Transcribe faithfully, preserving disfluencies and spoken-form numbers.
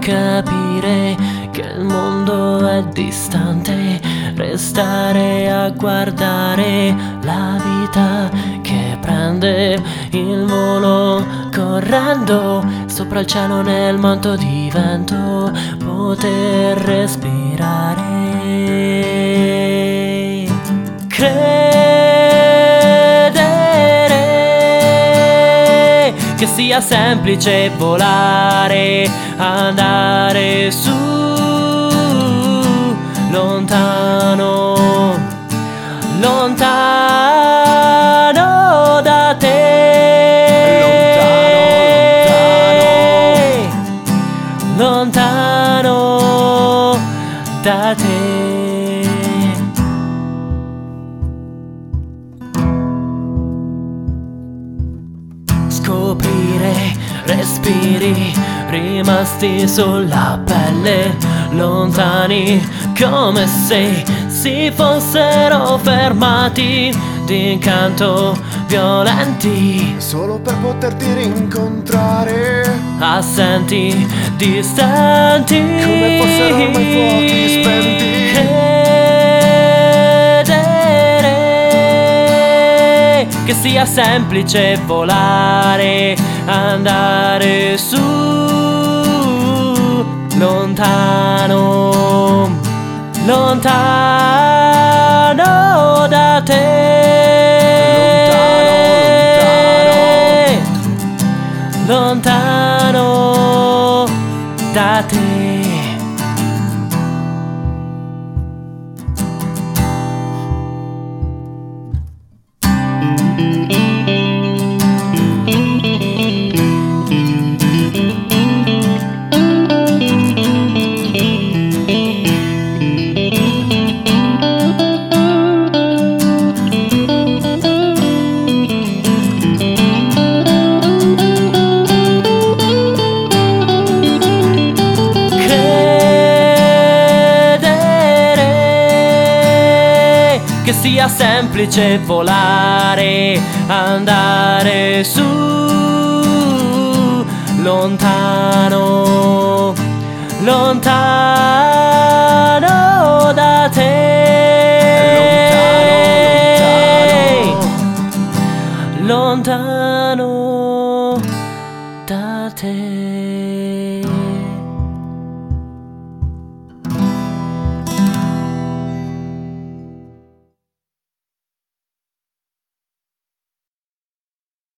capire che il mondo è distante, restare a guardare la vita che prende il volo correndo sopra il cielo nel manto di vento, poter respirare. Credere che sia semplice volare, andare su, lontano, lontano da te, lontano, lontano da te. Scoprire respiri rimasti sulla pelle, lontani come se si fossero fermati d'incanto, violenti solo per poterti rincontrare, assenti, distanti come fossero ormai fuochi spenti. Credere che sia semplice volare, andare su, lontano, lontano da te, lontano, lontano da te. Che sia semplice volare, andare su, lontano, lontano